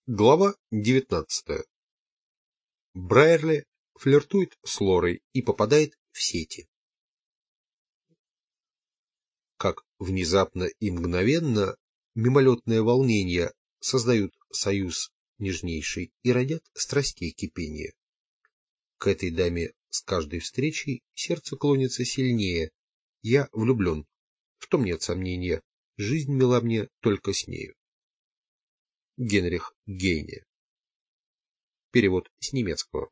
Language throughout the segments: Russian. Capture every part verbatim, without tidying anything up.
Глава девятнадцатая. Брайерли флиртует с Лорой и попадает в сети. Как внезапно и мгновенно мимолетное волнение создают союз нежнейший и родят страстей кипения. К этой даме с каждой встречей сердце клонится сильнее. Я влюблен, в том нет сомнения, жизнь мила мне только с нею. Генрих Гейне. Перевод с немецкого.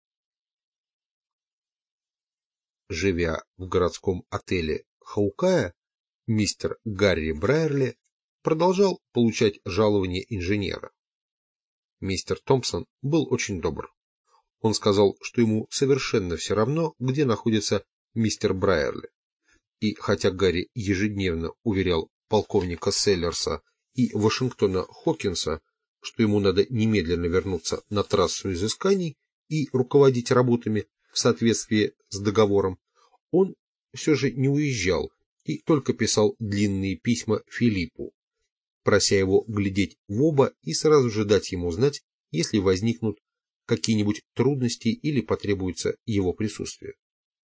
Живя в городском отеле Хаукая, мистер Гарри Брайерли продолжал получать жалование инженера. Мистер Томпсон был очень добр. Он сказал, что ему совершенно все равно, где находится мистер Брайерли. И хотя Гарри ежедневно уверял полковника Селлерса и Вашингтона Хокинса, что ему надо немедленно вернуться на трассу изысканий и руководить работами в соответствии с договором, он все же не уезжал и только писал длинные письма Филиппу, прося его глядеть в оба и сразу же дать ему знать, если возникнут какие-нибудь трудности или потребуется его присутствие.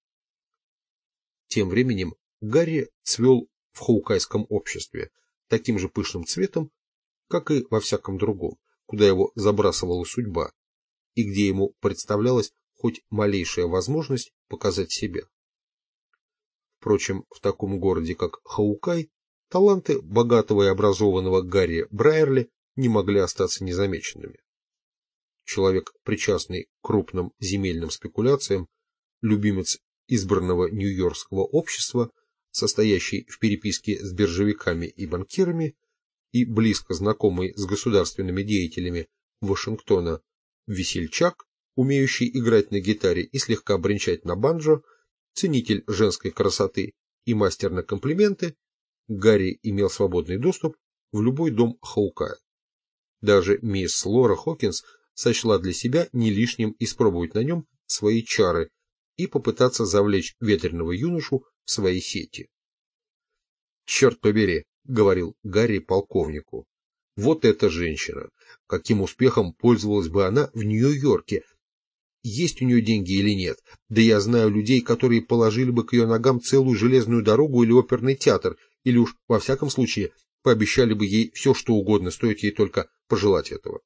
Тем временем Гарри цвел в хаукайском обществе таким же пышным цветом, как и во всяком другом, куда его забрасывала судьба, и где ему представлялась хоть малейшая возможность показать себя. Впрочем, в таком городе, как Хаукай, таланты богатого и образованного Гарри Брайерли не могли остаться незамеченными. Человек, причастный к крупным земельным спекуляциям, любимец избранного нью-йоркского общества, состоящий в переписке с биржевиками и банкирами, и близко знакомый с государственными деятелями Вашингтона, весельчак, умеющий играть на гитаре и слегка бренчать на банджо, ценитель женской красоты и мастер на комплименты, Гарри имел свободный доступ в любой дом Хаукая. Даже мисс Лора Хокинс сочла для себя не лишним испробовать на нем свои чары и попытаться завлечь ветреного юношу в свои сети. «Черт побери», — говорил Гарри полковнику, — «вот эта женщина! Каким успехом пользовалась бы она в Нью-Йорке? Есть у нее деньги или нет? Да я знаю людей, которые положили бы к ее ногам целую железную дорогу или оперный театр, или уж, во всяком случае, пообещали бы ей все, что угодно, стоит ей только пожелать этого».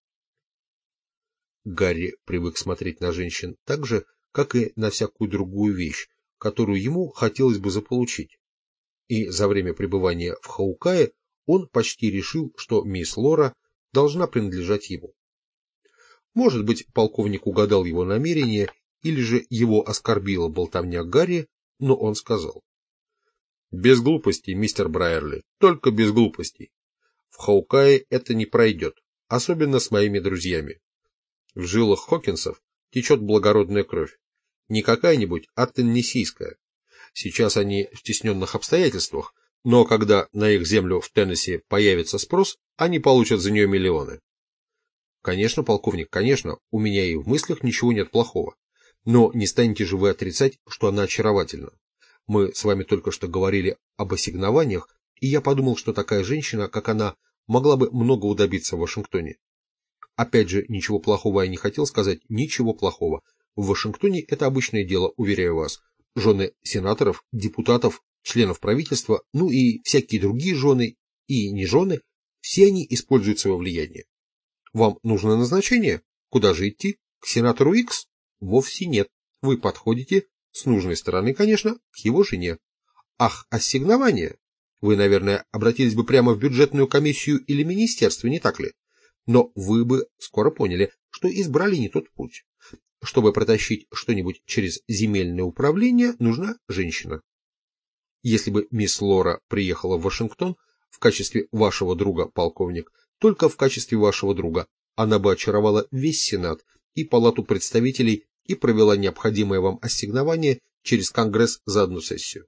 Гарри привык смотреть на женщин так же, как и на всякую другую вещь, которую ему хотелось бы заполучить. И за время пребывания в Хаукае он почти решил, что мисс Лора должна принадлежать ему. Может быть, полковник угадал его намерение, или же его оскорбила болтовня Гарри, но он сказал: «Без глупостей, мистер Брайерли, только без глупостей. В Хаукае это не пройдет, особенно с моими друзьями. В жилах Хокинсов течет благородная кровь, не какая-нибудь, а теннессийская. Сейчас они в стесненных обстоятельствах, но когда на их землю в Теннесси появится спрос, они получат за нее миллионы. Конечно, полковник, конечно, у меня и в мыслях ничего нет плохого. Но не станете же вы отрицать, что она очаровательна. Мы с вами только что говорили об ассигнованиях, и я подумал, что такая женщина, как она, могла бы многого добиться в Вашингтоне. Опять же, ничего плохого я не хотел сказать, ничего плохого. В Вашингтоне это обычное дело, уверяю вас. Жены сенаторов, депутатов, членов правительства, ну и всякие другие жены и не жены, все они используют свое влияние. Вам нужно назначение? Куда же идти? К сенатору Икс? Вовсе нет. Вы подходите, с нужной стороны, конечно, к его жене. Ах, ассигнование! Вы, наверное, обратились бы прямо в бюджетную комиссию или министерство, не так ли? Но вы бы скоро поняли, что избрали не тот путь. Чтобы протащить что-нибудь через земельное управление, нужна женщина. Если бы мисс Лора приехала в Вашингтон в качестве вашего друга, полковник, только в качестве вашего друга, она бы очаровала весь Сенат и Палату представителей и провела необходимое вам ассигнование через Конгресс за одну сессию.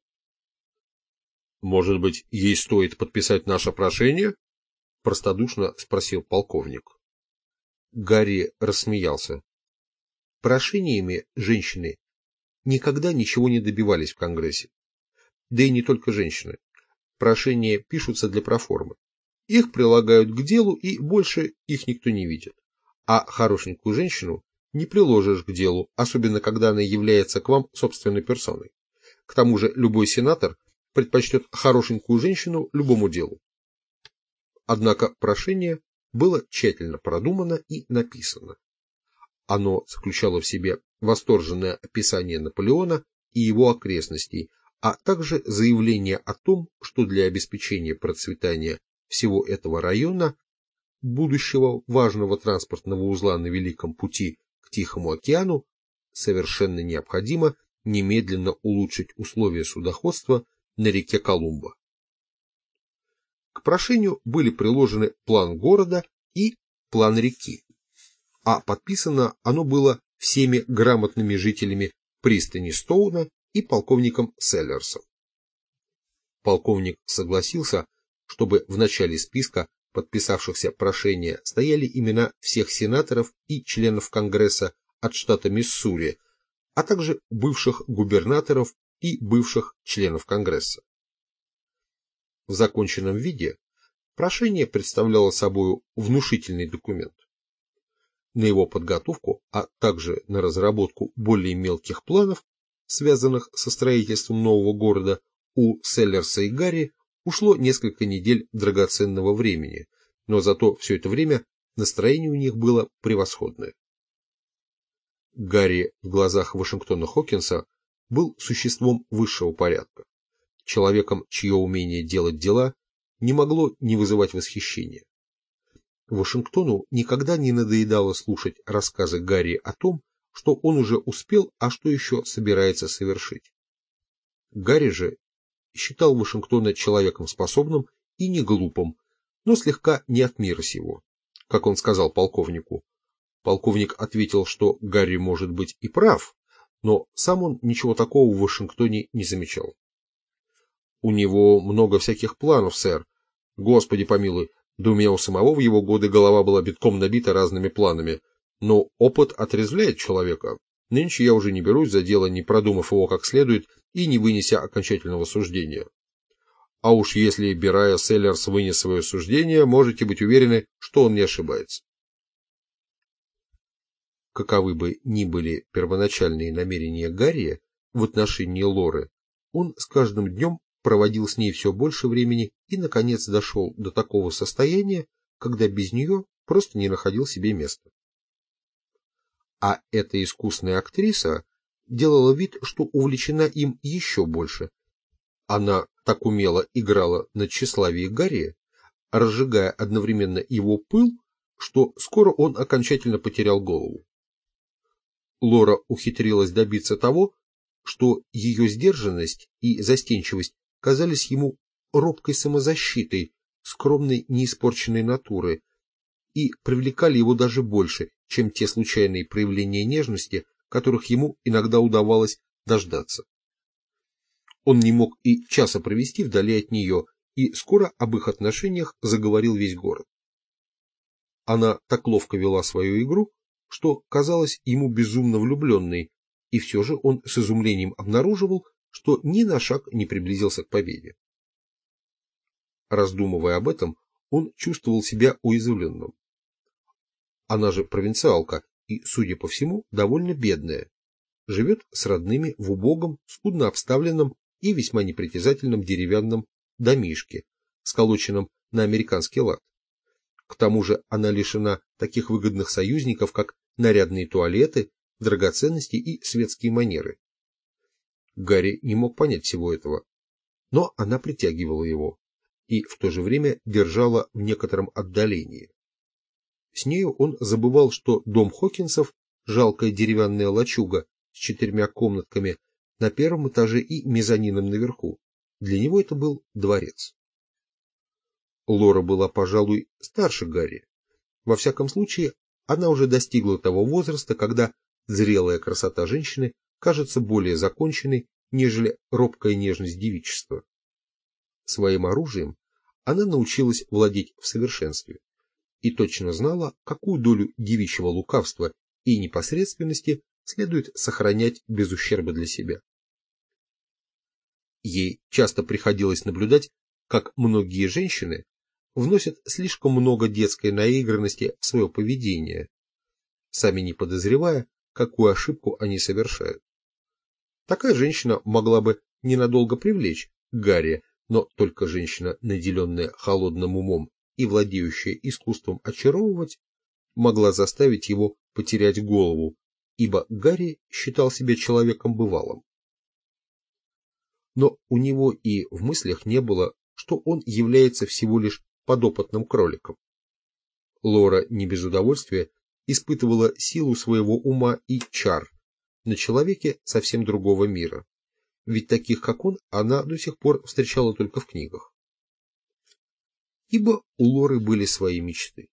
«Может быть, ей стоит подписать наше прошение?» – простодушно спросил полковник. Гарри рассмеялся. Прошениями женщины никогда ничего не добивались в Конгрессе. Да и не только женщины. Прошения пишутся для проформы. их прилагают к делу и больше их никто не видит. А хорошенькую женщину не приложишь к делу, особенно когда она является к вам собственной персоной. К тому же любой сенатор предпочтет хорошенькую женщину любому делу. Однако прошение было тщательно продумано и написано. Оно заключало в себе восторженное описание Наполеона и его окрестностей, а также заявление о том, что для обеспечения процветания всего этого района, будущего важного транспортного узла на Великом пути к Тихому океану, совершенно необходимо немедленно улучшить условия судоходства на реке Колумба. К прошению были приложены план города и план реки, а подписано оно было всеми грамотными жителями пристани Стоуна и полковником Селлерсом. Полковник согласился, чтобы в начале списка подписавшихся прошение стояли имена всех сенаторов и членов Конгресса от штата Миссури, а также бывших губернаторов и бывших членов Конгресса. В законченном виде прошение представляло собой внушительный документ. На его подготовку, а также на разработку более мелких планов, связанных со строительством нового города, у Селлерса и Гарри ушло несколько недель драгоценного времени, но зато все это время настроение у них было превосходное. Гарри в глазах Вашингтона Хокинса был существом высшего порядка, человеком, чье умение делать дела не могло не вызывать восхищения. Вашингтону никогда не надоедало слушать рассказы Гарри о том, что он уже успел, а что еще собирается совершить. Гарри же считал Вашингтона человеком способным и не глупым, но слегка не от мира сего, как он сказал полковнику. Полковник ответил, что Гарри может быть и прав, но сам он ничего такого в Вашингтоне не замечал. У него много всяких планов, сэр. Господи помилуй, да у меня у самого в его годы голова была битком набита разными планами. Но опыт отрезвляет человека. Нынче я уже не берусь за дело, не продумав его как следует и не вынеся окончательного суждения. А уж если Берайя Селлерс вынес свое суждение, можете быть уверены, что он не ошибается. Каковы бы ни были первоначальные намерения Гарри в отношении Лоры, он с каждым днем проводил с ней все больше времени и, наконец, дошел до такого состояния, когда без нее просто не находил себе места. А эта искусная актриса делала вид, что увлечена им еще больше. Она так умело играла на тщеславии Гарри, разжигая одновременно его пыл, что скоро он окончательно потерял голову. Лора ухитрилась добиться того, что ее сдержанность и застенчивость казались ему робкой самозащитой, скромной неиспорченной натуры, и привлекали его даже больше, чем те случайные проявления нежности, которых ему иногда удавалось дождаться. Он не мог и часа провести вдали от нее, и скоро об их отношениях заговорил весь город. Она так ловко вела свою игру, что казалась ему безумно влюбленной, и все же он с изумлением обнаруживал, что ни на шаг не приблизился к победе. Раздумывая об этом, он чувствовал себя уязвленным. Она же провинциалка и, судя по всему, довольно бедная, живет с родными в убогом, скудно обставленном и весьма непритязательном деревянном домишке, сколоченном на американский лад. К тому же она лишена таких выгодных союзников, как нарядные туалеты, драгоценности и светские манеры. Гарри не мог понять всего этого, но она притягивала его и в то же время держала в некотором отдалении. С нею он забывал, что дом Хокинсов, жалкая деревянная лачуга с четырьмя комнатками на первом этаже и мезонином наверху, для него это был дворец. Лора была, пожалуй, старше Гарри. Во всяком случае, она уже достигла того возраста, когда зрелая красота женщины кажется более законченной, нежели робкая нежность девичества. Своим оружием она научилась владеть в совершенстве и точно знала, какую долю девичьего лукавства и непосредственности следует сохранять без ущерба для себя. Ей часто приходилось наблюдать, как многие женщины вносят слишком много детской наигранности в свое поведение, сами не подозревая, какую ошибку они совершают. Такая женщина могла бы ненадолго привлечь Гарри, но только женщина, наделенная холодным умом и владеющая искусством очаровывать, могла заставить его потерять голову, ибо Гарри считал себя человеком бывалым. Но у него и в мыслях не было, что он является всего лишь подопытным кроликом. Лора не без удовольствия испытывала силу своего ума и чар на человеке совсем другого мира, ведь таких, как он, она до сих пор встречала только в книгах. Ибо у Лоры были свои мечты.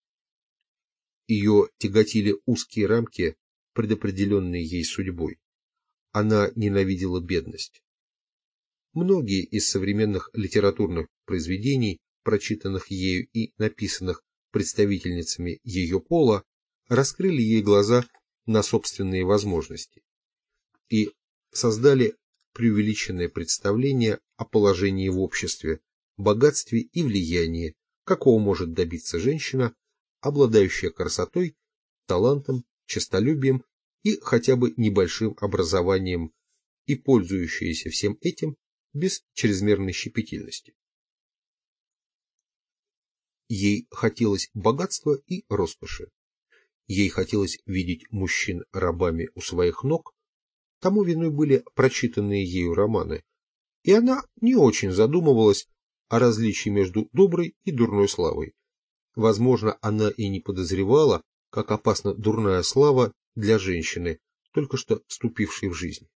Ее тяготили узкие рамки, предопределенные ей судьбой. Она ненавидела бедность. Многие из современных литературных произведений, прочитанных ею и написанных представительницами ее пола, раскрыли ей глаза на собственные возможности и создали преувеличенное представление о положении в обществе, богатстве и влиянии, какого может добиться женщина, обладающая красотой, талантом, честолюбием и хотя бы небольшим образованием и пользующаяся всем этим без чрезмерной щепетильности. Ей хотелось богатства и роскоши. Ей хотелось видеть мужчин рабами у своих ног, тому виной были прочитанные ею романы, и она не очень задумывалась о различии между доброй и дурной славой. Возможно, она и не подозревала, как опасна дурная слава для женщины, только что вступившей в жизнь.